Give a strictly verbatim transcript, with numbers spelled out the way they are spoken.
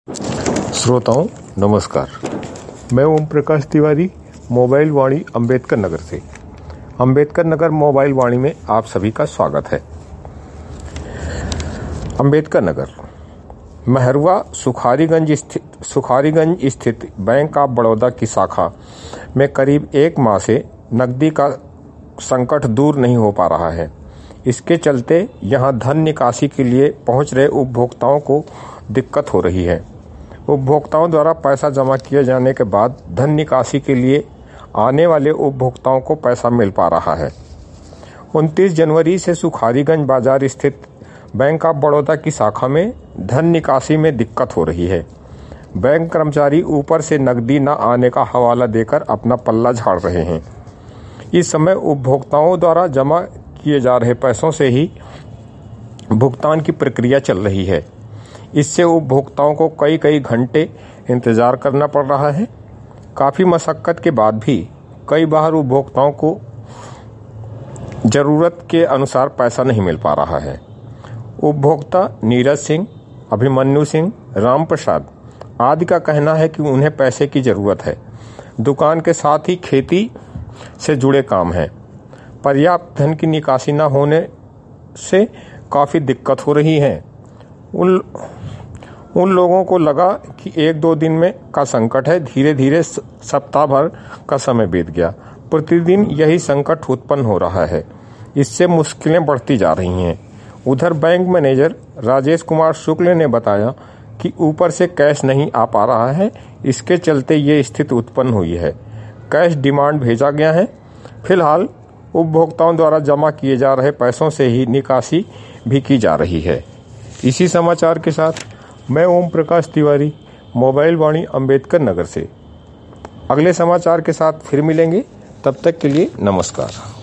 श्रोताओं नमस्कार। मैं ओम प्रकाश तिवारी मोबाइल वाणी अंबेडकर नगर से। अंबेडकर नगर मोबाइल वाणी में आप सभी का स्वागत है। अंबेडकर नगर महरुआ सुखारीगंज स्थित सुखारीगंज स्थित बैंक ऑफ बड़ौदा की शाखा में करीब एक माह से नकदी का संकट दूर नहीं हो पा रहा है। इसके चलते यहां धन निकासी के लिए पहुंच रहे उपभोक्ताओं को दिक्कत हो रही है। उपभोक्ताओं द्वारा पैसा जमा किए जाने के बाद धन निकासी के लिए आने वाले उपभोक्ताओं को पैसा मिल पा रहा है। उनतीस जनवरी से सुखारीगंज बाजार स्थित बैंक ऑफ बड़ौदा की शाखा में धन निकासी में दिक्कत हो रही है। बैंक कर्मचारी ऊपर से नकदी न आने का हवाला देकर अपना पल्ला झाड़ रहे हैं। इस समय उपभोक्ताओं द्वारा जमा किए जा रहे पैसों से ही भुगतान की प्रक्रिया चल रही है। इससे उपभोक्ताओं को कई कई घंटे इंतजार करना पड़ रहा है। काफ़ी मशक्कत के बाद भी कई बार उपभोक्ताओं को ज़रूरत के अनुसार पैसा नहीं मिल पा रहा है। उपभोक्ता नीरज सिंह, अभिमन्यु सिंह, राम प्रसाद आदि का कहना है कि उन्हें पैसे की ज़रूरत है। दुकान के साथ ही खेती से जुड़े काम हैं। पर्याप्त धन की निकासी न होने से काफ़ी दिक्कत हो रही है। उन उन लोगों को लगा कि एक दो दिन में का संकट है। धीरे धीरे सप्ताह भर का समय बीत गया। प्रतिदिन यही संकट उत्पन्न हो रहा है। इससे मुश्किलें बढ़ती जा रही हैं। उधर बैंक मैनेजर राजेश कुमार शुक्ल ने बताया कि ऊपर से कैश नहीं आ पा रहा है। इसके चलते ये स्थिति उत्पन्न हुई है। कैश डिमांड भेजा गया है। फिलहाल उपभोक्ताओं द्वारा जमा किए जा रहे पैसों से ही निकासी भी की जा रही है। इसी समाचार के साथ मैं ओम प्रकाश तिवारी मोबाइल वाणी अंबेडकर नगर से। अगले समाचार के साथ फिर मिलेंगे। तब तक के लिए नमस्कार।